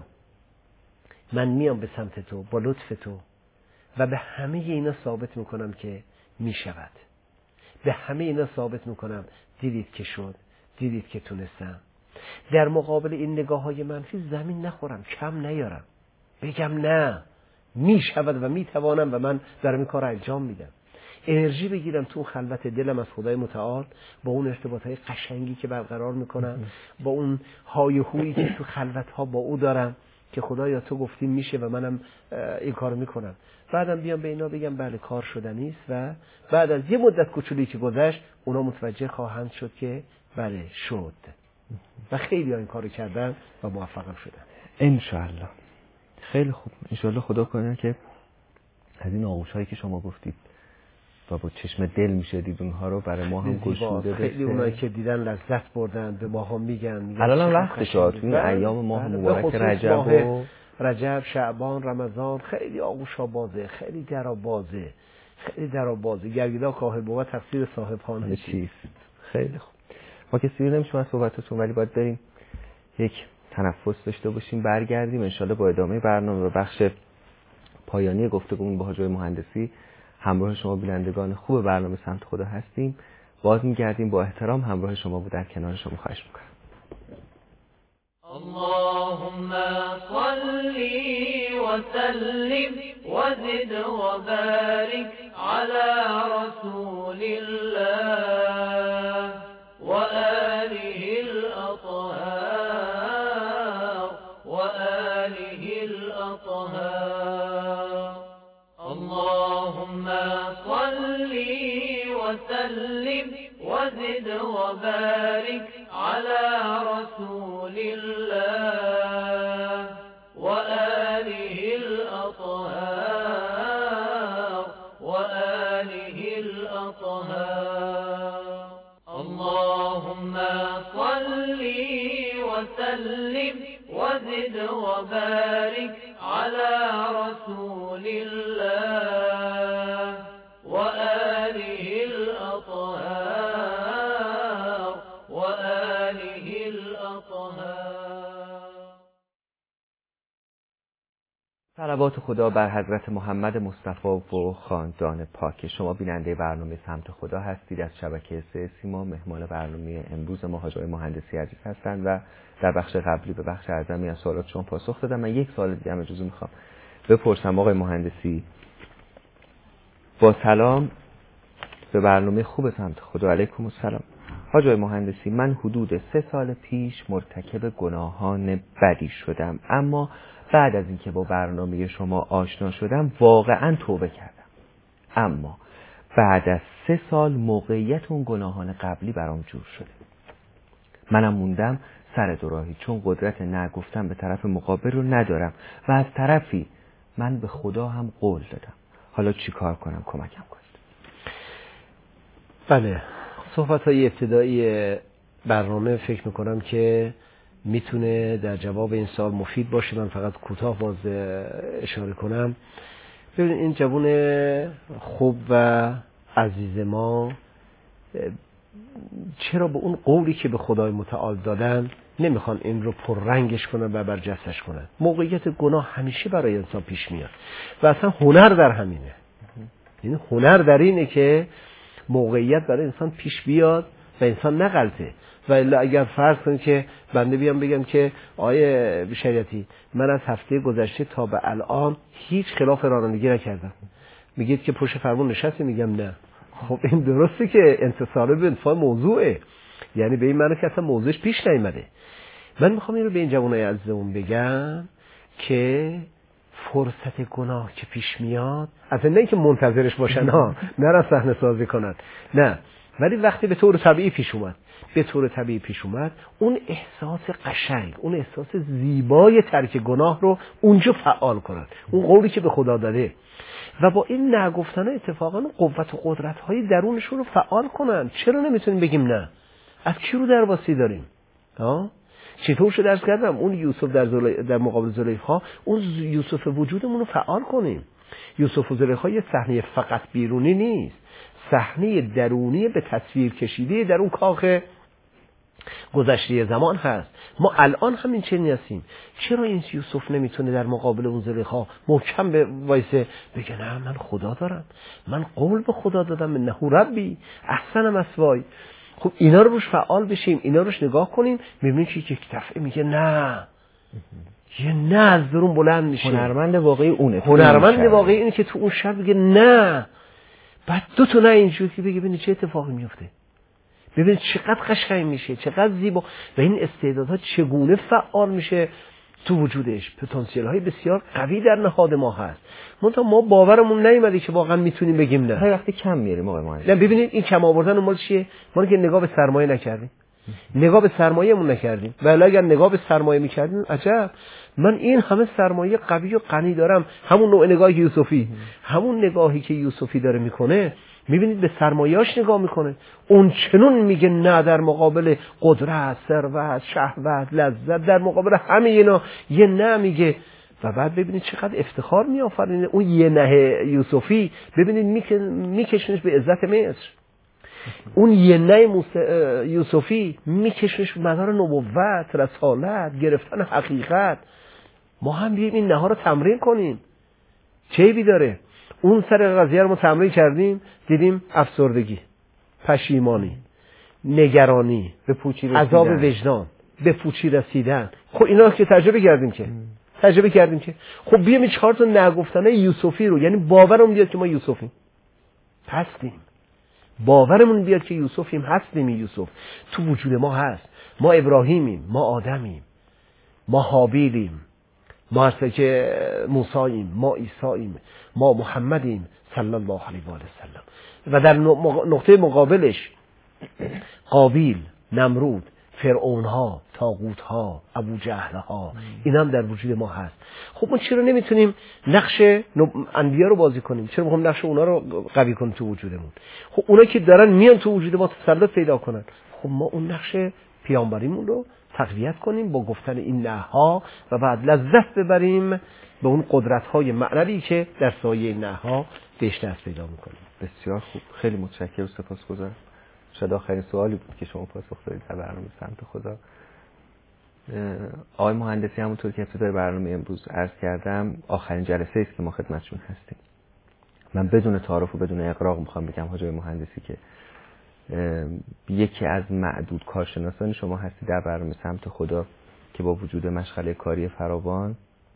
من میام به سمت تو با لطف تو و به همه اینا ثابت میکنم که میشود، به همه اینا ثابت میکنم دیدید که شد، دیدید که تونستم. در مقابل این نگاه های منفی زمین نخورم، کم نیارم، بگم نه میشود و میتوانم و من دارم این کار انجام میدم. انرژی بگیرم تو خلوت دلم از خدای متعال، با اون ارتباطهای قشنگی که برقرار میکنم، با اون های و هویی که تو خلوت ها با او دارم که خدایا تو گفتی میشه و منم این کارو میکنم. بعدم بیام به اینا بگم بله کار شدنی است و بعد از یه مدت کوچولی که گذشت اونا متوجه خواهند شد که بله شد و خیلی ها این کارو کردن و موفقم شدن انشاءالله. خیلی خوب. انشالله خدا کنه که از این آغوش‌هایی که شما گفتید و با چشم دل میشه دید اونها رو برای ما هم گشوده بشه. خیلی اونایی که دیدن لذت بردن به ما هم میگن الان هم وقتشه تو این ایام ماه مبارک رجب، شعبان، رمضان خیلی آغوشا بازه، خیلی درا بازه، خیلی درا بازه. گرگیدا کاهل بود تفسیر صاحب خانه چیست. خیلی خوب. ما که سیر نمیشیم از صحبتتون، ولی باید بریم یک تنفس داشته باشیم، برگردیم انشالله با ادامه برنامه و بخش پایانی گفتگومون با حاج مهندسی همراه شما بینندگان خوب برنامه سمت خدا هستیم. باز میگردیم، با احترام همراه شما بود، در کنار شما خواهش میکنم. اللهم صل وسلم وزد وبارك على رسول الله وآله الأطهار وآله الأطهار. اللهم صل وسلم وزد وبارك على رسول الله وآله الأطهار وآله الأطهار. اللهم صل وسلم وزد وبارك على رسول الله وآله الأطهار وآله الأطهار. صلوات خدا بر حضرت محمد مصطفی و خاندان پاک. شما بیننده برنامه سمت خدا هستید. از شبکه 3 سیما مهمان برنامه امروز ما حاج مهندسی عزیز هستند و در بخش قبلی به بخش اعظمی از سوالات شما پاسخ دادم. من یک سوال دیگه هم اجازه میخوام بپرسم آقای مهندسی. با سلام به برنامه خوب سمت خدا. علیکم السلام. حاج مهندسی، من حدود 3 سال پیش مرتکب گناهان بدی شدم، اما بعد از اینکه با برنامه شما آشنا شدم واقعا توبه کردم. اما بعد از 3 سال موقعیت اون گناهان قبلی برام جور شده. منم موندم سر دوراهی، چون قدرت نگفتن به طرف مقابل رو ندارم و از طرفی من به خدا هم قول دادم. حالا چی کار کنم؟ کمکم کنید. بله، صحبت‌های ابتدایی برنامه فکر میکنم که میتونه در جواب این سوال مفید باشه. من فقط کوتاه باز اشاره کنم. ببینید این جوان خوب و عزیز ما چرا به اون قولی که به خدای متعال دادن نمیخوان این رو پررنگش کنن و برجستش کنن؟ موقعیت گناه همیشه برای انسان پیش میاد و اصلا هنر در همینه. یعنی هنر در اینه که موقعیت برای انسان پیش بیاد و انسان نغلطه. و الا اگر فرض کنید که بنده بیام بگم که آیه شریعتی من از هفته گذشته تا به الان هیچ خلاف رانندگی نکردم، میگید که پشت فرمون نشستی؟ میگم نه. خب این درسته که انتصار به انفاع موضوعه، یعنی به این معنی که اصلا موضوعش پیش نیامده. من میخوام این رو به این جوانای عزیزمون بگم که فرصت گناه که پیش میاد اصلا نه اینکه منتظرش باشن ها، نرن صحنه سازی کنن، نه، ولی وقتی به طور طبیعی پیش اومد اون احساس قشنگ، اون احساس زیبای ترک گناه رو اونجا فعال کنن، اون قولی که به خدا داده، و با این نگفتن اتفاقا قوت و قدرت های درونشون رو فعال کنن. چرا نمیتونیم بگیم نه؟ از کی رو درواسی داریم؟ چطور شو درس کردم اون یوسف در مقابل زلیخا، اون یوسف وجودمون رو فعال کنیم. یوسف و زلیخا یه صحنه فقط بیرونی نیست، صحنه درونی به تصویر کشیده در اون کاخ گذشته زمان هست. ما الان همین چنین هستیم. چرا این یوسف نمیتونه در مقابل اون زلیخا محکم به وایسه بگه نه من خدا دارم، من قول به خدا دادم انه ربی احسن مثوای. خب اینا رو روش فعال بشیم، اینا روش نگاه کنیم، میبینیم که یک دفعه میگه نه، یه نه از درون بلند میشه. هنرمند واقعی اونه. هنرمند واقعی اینه که تو اون شب بگه نه، بعد 2 تا نه اینجوری که بگه ببین چه اتفاقی میفته، ببین چقدر قشنگ میشه، چقدر زیبا، و این استعدادها چگونه فعال میشه تو وجودش. پتانسیل های بسیار قوی در نهاد ما هست، منتها ما باورمون نیومده که واقعا میتونیم بگیم نه. هر وقتی کم میاریم آقای مهندس. نه ببینید این کم آوردن مال چیه؟ ما که نگاه به سرمایه نکردیم. نگاه به سرمایه‌مون نکردیم. ولی اگر نگاه به سرمایه می‌کردیم، عجب، من این همه سرمایه قوی و غنی دارم. همون نوع نگاهی که یوسفی، همون نگاهی که یوسفی داره میکنه، میبینید به سرمایه‌اش نگاه میکنه. اون چنون میگه نه در مقابل قدرت، ثروت، شهوت، لذت، در مقابل همه اینا یه نه میگه. و بعد ببینید چقدر افتخار میآفرینه اون یه نه یوسفی. ببینید میکشنش به عزت مصر. اون یه نه یوسفی میکشنش به مدار نبوت، رسالت، گرفتن حقیقت. ما هم بیاییم این نه‌ها رو تمرین کنیم. چه عیبی داره؟ اون سر قضیه رو ما تمرین کردیم، دیدیم افسردگی، پشیمانی، نگرانی، به پوچی رسیدن، عذاب وجدان، به پوچی رسیدن. خب اینا که تجربه کردیم که خب بیایم 4 تا نگفتنه یوسفی رو، یعنی باورمون بیاد که ما یوسفیم، هستیم. باورمون بیاد که یوسفیم، هستیم. یوسف تو وجود ما هست. ما ابراهیمیم، ما آدمیم، ما هابیلیم، ما هسته که موساییم، ما عیساییم، ما محمدیم صلی الله علیه و سلم. و در نقطه مقابلش قابیل، نمرود، فرعونها، طاغوتها، ابو جهلها، این هم در وجود ما هست. خب ما چرا نمیتونیم نقش انبیا رو بازی کنیم؟ چرا میخوام نقش اونا رو قوی کنیم تو وجودمون؟ خب اونا که دارن میان تو وجود ما تسلط پیدا کنن، خب ما اون نقش پیامبریمون رو تقویت کنیم با گفتن این نه‌ها و بعد لذت ببریم به اون قدرت‌های معنوی که در سایه این نه‌ها بهش دست پیدا می‌کنیم. بسیار خوب، خیلی متشکرم و سپاسگزارم. شاید آخرین سوالی بود که شما پاسخ دادید در برنامه سمت خدا. آقای مهندسی، همونطور که ابتدای برنامه امروز عرض کردم، آخرین جلسه است که ما خدمتشون هستیم. من بدون تعارف و بدون اغراق میخوام بگم حاج مهندسی که یکی از معدود کارشناسان شما هستی در برنامه سمت خدا که با وجود مشغله کاری فراوان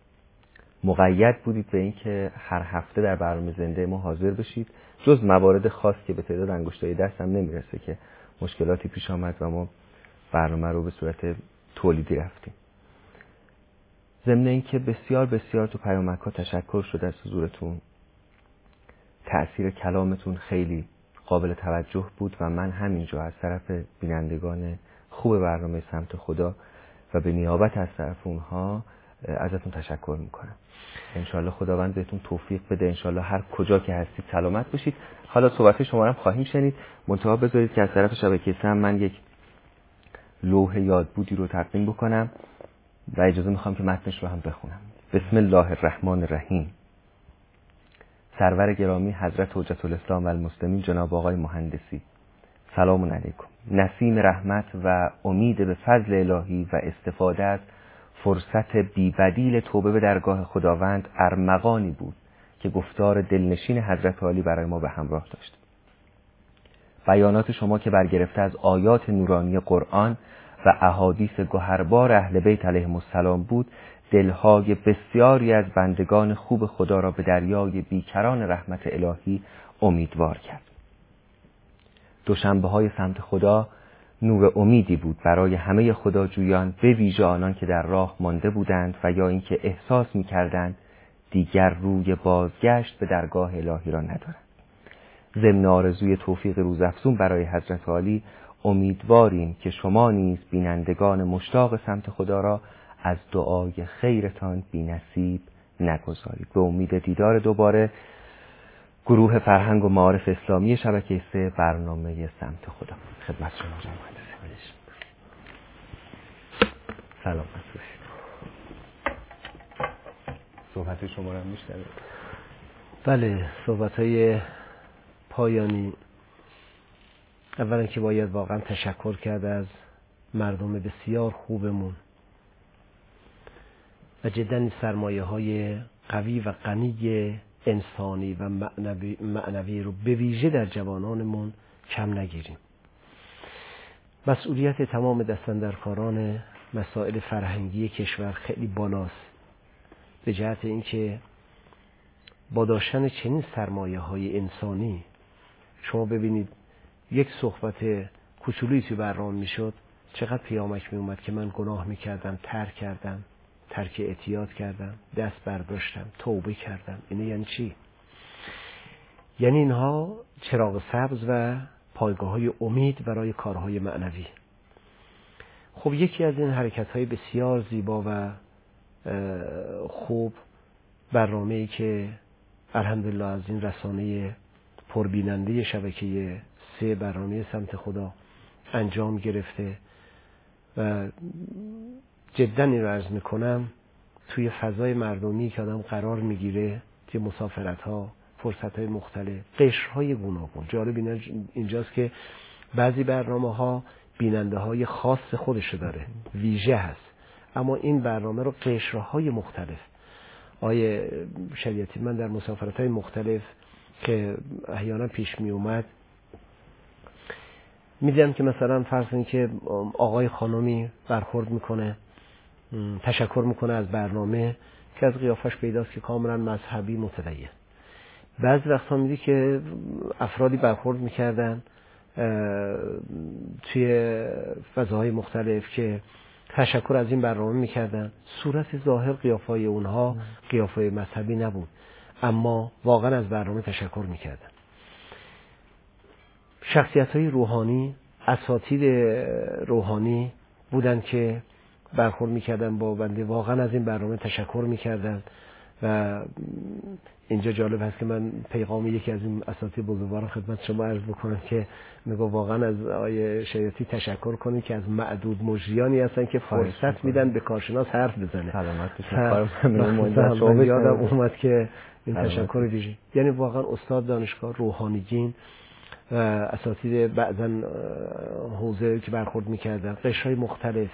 مقید بودید به این که هر هفته در برنامه زنده ما حاضر بشید، جز موارد خاص که به تعداد انگشتای دست هم نمیرسه که مشکلاتی پیش آمد و ما برنامه رو به صورت تولیدی رفتیم. ضمن این که بسیار بسیار تو پیامک‌ها تشکر شده از حضورتون، تأثیر کلامتون خیلی قابل توجه بود و من همینجا از طرف بینندگان خوب برنامه سمت خدا و به نیابت از طرف اونها ازتون تشکر میکنم. انشالله خداوند بهتون توفیق بده، انشالله هر کجا که هستید سلامت باشید. حالا صحبت شما رو هم خواهیم شنید، منتها بذارید که از طرف شبکه سم من یک لوح یادبودی رو تقدیم بکنم و اجازه میخوام که متنش رو هم بخونم. بسم الله الرحمن الرحیم. سرور گرامی حضرت حجت الاسلام و المسلمین جناب آقای مهندسی، سلام علیکم. نسیم رحمت و امید به فضل الهی و استفاده از فرصت بی‌بدیل توبه به درگاه خداوند ارمغانی بود که گفتار دلنشین حضرت عالی برای ما به همراه داشت. بیانات شما که برگرفته از آیات نورانی قرآن و احادیث گوهربار اهل بیت علیهم السلام بود، دلهای بسیاری از بندگان خوب خدا را به دریای بیکران رحمت الهی امیدوار کرد. دوشنبه‌های سمت خدا نور امیدی بود برای همه خداجویان، به ویژه آنان که در راه مانده بودند و یا اینکه احساس می‌کردند دیگر روی بازگشت به درگاه الهی را ندارند. ضمن آرزوی توفیق روزافزون برای حضرت عالی، امیدواریم که شما نیز بینندگان مشتاق سمت خدا را از دعای خیرتان بی‌نصیب نگذارید. به امید دیدار دوباره، گروه فرهنگ و معارف اسلامی شبکه 3 برنامه سمت خدا. خدمت شما جناب مهندس. سلام باشید. صحبت شما را میشنویم. بله، صحبت‌های پایانی. اولا که باید واقعا تشکر کرد از مردم بسیار خوبمون و جدا این سرمایه‌های قوی و غنی انسانی و معنوی رو به ویژه در جوانانمون کم نگیریم. مسئولیت تمام دستاندرکاران مسائل فرهنگی کشور خیلی بالاست، به جهت اینکه با داشتن چنین سرمایه‌های انسانی، شما ببینید یک صحبت کوچولویی تو برنامه میشد، چقدر پیامک می اومد که من گناه میکردم، ترک کردم، ترک اعتیاد کردم، دست برداشتم، توبه کردم. اینه یعنی چی؟ یعنی اینها چراغ سبز و پایگاه‌های امید برای کارهای معنوی. خب یکی از این حرکت‌های بسیار زیبا و خوب برنامه‌ای که الحمدلله از این رسانه پربیننده شبکه 3 برنامه سمت خدا انجام گرفته و جدا این رو عرض میکنم توی فضای مردمی که آدم قرار میگیره، توی مسافرت‌ها، فرصت‌های مختلف، قشرهای گوناگون. جالب اینجاست که بعضی برنامه‌ها بیننده‌های خاص خودشو داره، ویژه هست، اما این برنامه رو قشرهای مختلف. آیه شریعتی، من در مسافرت‌های مختلف که احیانا پیش می اومد میدیدم که مثلا فرض کنید که آقای خانمی برخورد میکنه، تشکر میکنه از برنامه که از قیافش پیداست که کاملا مذهبی متدین. بعضی وقتا میدی که افرادی برخورد میکردن توی فضاهای مختلف که تشکر از این برنامه میکردن، صورت ظاهر قیافای اونها قیافای مذهبی نبود، اما واقعا از برنامه تشکر میکردن. شخصیت‌های روحانی، اساتید روحانی بودن که برخورد میکردن با بنده، واقعا از این برنامه تشکر میکردن. و اینجا جالب هست که من پیغام یکی از این اساتید بزرگواران خدمت شما عرض بکنم که میگه واقعا از آیه شریعتی تشکر کنید که از معدود مجریانی هستن که فرصت میدن به کارشناس حرف بزنه. سلامت. یادم اومد که این تشکر ویژه، یعنی واقعا استاد دانشگاه، روحانیین، اساتید بعضا حوزه که برخورد میکردن، قشرهای مختلف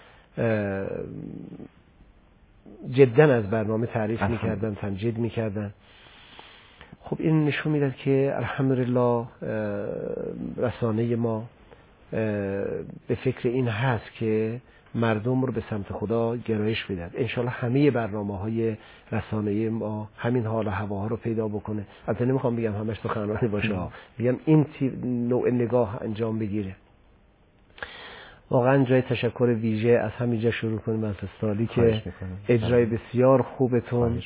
جدا از برنامه تعریف میکردن، تمجید میکردن. خب این نشون میداد که الحمدلله رسانه ما به فکر این هست که مردم رو به سمت خدا گرایش بدن. انشالله همه برنامه‌های رسانه ما همین حال و هواها رو پیدا بکنه. البته نمیخوام بگم همش سخنرانی باشه، میگم این نوع نگاه انجام بگیره. واقعا جای تشکر ویژه از همینجا شروع کنیم از استادی که اجرای بسیار خوبتون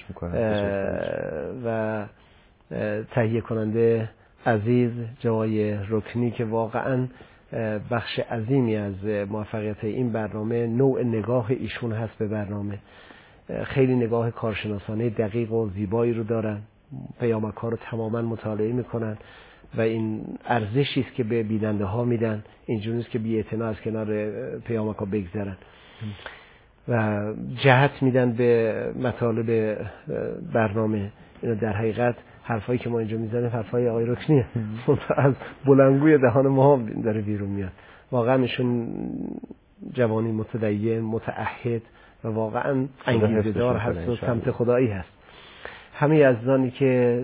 و تهیه کننده عزیز جوای رکنی که واقعا بخش عظیمی از موفقیت این برنامه نوع نگاه ایشون هست به برنامه. خیلی نگاه کارشناسانه دقیق و زیبایی رو دارن، پیامک‌ها رو تماما مطالعه میکنن و این ارزشی است که به بیننده ها میدن. اینجوری نیست که بی‌اعتنا از کنار پیامک‌ها بگذرن و جهت میدن به مطالب برنامه. اینو در حقیقت حرفایی که ما اینجا میزنیم حرفای آقای رکنیه، از بلندگوی دهان ما داره بیرون میاد. واقعا ایشون جوانی متدین، متعهد و واقعا انگیزه‌دار هست و سمت خدایی هست. همه عزیزانی که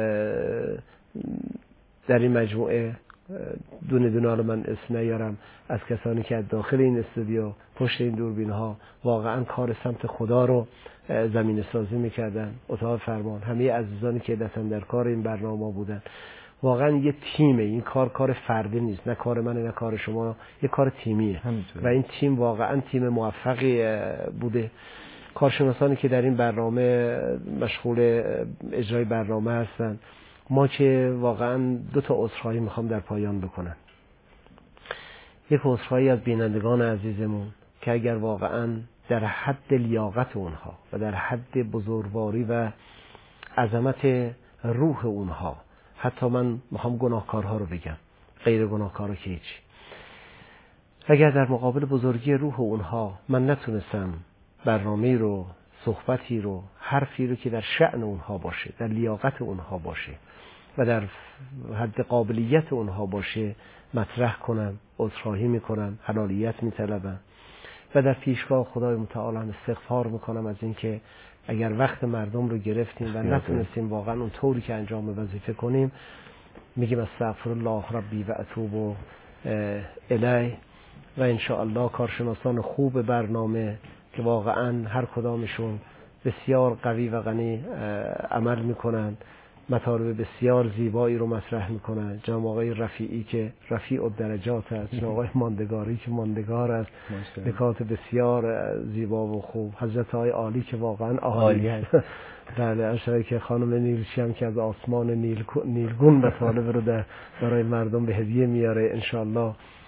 در این مجموعه دونه دونه رو من اسم نیارم، از کسانی که از داخل این استودیو پشت این دوربین ها واقعا کار سمت خدا رو زمین سازی میکردن، اتاق فرمان، همه عزیزانی که دستن در کار این برنامه بودن، واقعا یه تیمه. این کار فردی نیست، نه کار منه نه کار شما، یه کار تیمیه و این تیم واقعا تیم موفقی بوده. کارشناسانی که در این برنامه مشغول اجرای برنامه هستن، ما که واقعا 2 تا عذرخواهی میخوام در پایان بکنم. یک عذرخواهی از بینندگان عزیزمون که اگر واقعا در حد لیاقت اونها و در حد بزرگواری و عظمت روح اونها، حتی من میخوام گناهکارها رو بگم، غیر گناهکارا که هیچی، اگر در مقابل بزرگی روح اونها من نتونستم برنامه رو، صحبتی رو، حرفی رو که در شأن اونها باشه، در لیاقت اونها باشه و در حد قابلیت اونها باشه مطرح کنم، عذرخواهی میکنم، حلالیت میطلبم و در پیشگاه خدای متعال هم استغفار میکنم از اینکه اگر وقت مردم رو گرفتیم و نتونستیم واقعا اون طوری که انجام وظیفه کنیم، میگیم استغفرالله ربی و اتوب الیه. و انشاءالله کارشناسان خوب برنامه که واقعا هر کدامشون بسیار قوی و غنی عمل میکنن، مطالب بسیار زیبایی رو مطرح میکنن، جناب آقای رفیعی که رفیع الدرجات است، جناب آقای ماندگاری که ماندگار است، نکات بسیار زیبا و خوب، حضرت های عالی که واقعا عالی است، بله، اشاره که خانم نیلچی هم که از آسمان نیلگون مطالب رو برای مردم به هدیه میاره. انشاءالله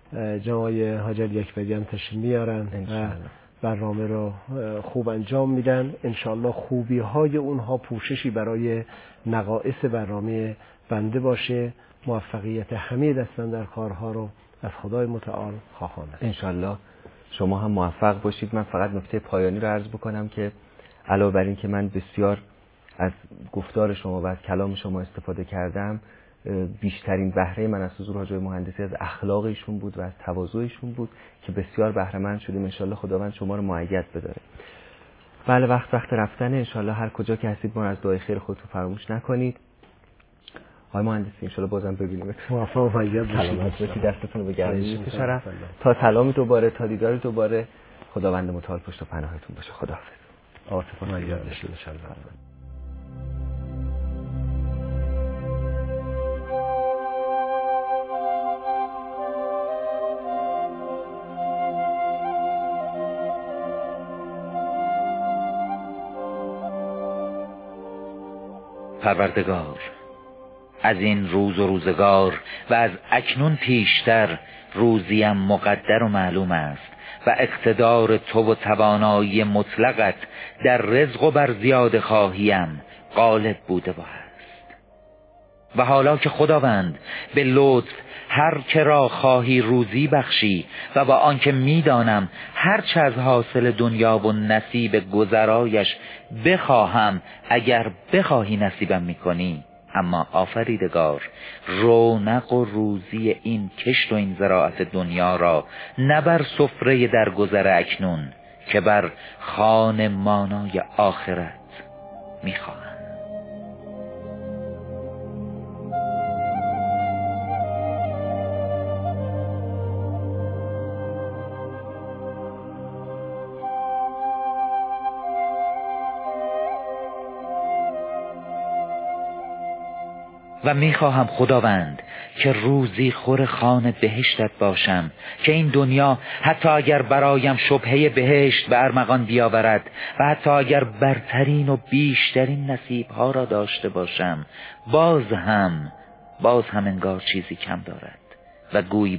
جناب حاج اکبری هم تشریف میارن و برنامه رو خوب انجام میدن. انشالله خوبی های اونها پوششی برای نقائص برنامه بنده باشه. موفقیت همه دستان در کارها رو از خدای متعال خواهان است. انشالله شما هم موفق باشید. من فقط نکته پایانی رو عرض بکنم که علاوه بر این که من بسیار از گفتار شما و از کلام شما استفاده کردم، بیشترین بهره من از حضور حاج مهندسی از اخلاق ایشون بود و از تواضع ایشون بود که بسیار بهره مند شدیم. انشالله خداوند شما رو مؤید بداره. بله وقت رفتن. انشالله هر کجا که هستید ما از دعای خیر خودتون فراموش نکنید. آقای مهندسی انشالله بازم ببینیم. موفق و مؤید باشید. دستتون رو به گردن می‌کشم. تا سلامی دوباره، تا دیدار دوباره. خداوند متعال پشت و پناهتون باشه. خداحافظ. آتفون مؤید باشید انشالله. پروردگار، از این روز و روزگار و از اکنون پیشتر روزیم مقدر و معلوم است و اقتدار تو و توانایی مطلقت در رزق و بر زیاد خواهیم غالب بوده و هست. و حالا که خداوند به لطف هر که را خواهی روزی بخشی و با آنکه میدانم هر چه از حاصل دنیا و نصیب گذرایش بخواهم اگر بخواهی نصیبم میکنی، اما آفریدگار رونق و روزی این کشت و این زراعت دنیا را نه بر سفره در گذر اکنون که بر خوان مانای آخرت میخواهم. و میخواهم خداوند که روزی خور خوان بهشتت باشم، که این دنیا حتی اگر برایم شبهه بهشت به ارمغان بیاورد و حتی اگر برترین و بیشترین نصیبها را داشته باشم، باز هم انگار چیزی کم دارد و گویی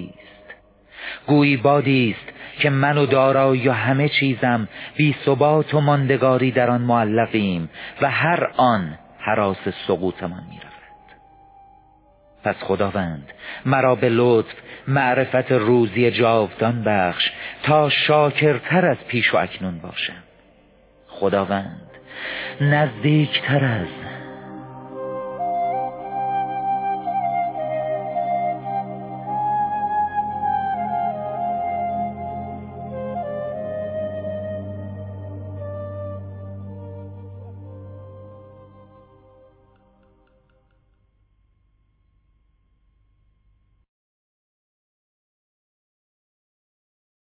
بادی است که من و دارایی و همه چیزم بی ثبات و ماندگاری در آن معلقیم و هر آن هراس سقوطمان میرود. پس خداوند مرا به لطف معرفت روزی جاودان بخش تا شاکرتر از پیش و اکنون باشم. خداوند نزدیکتر از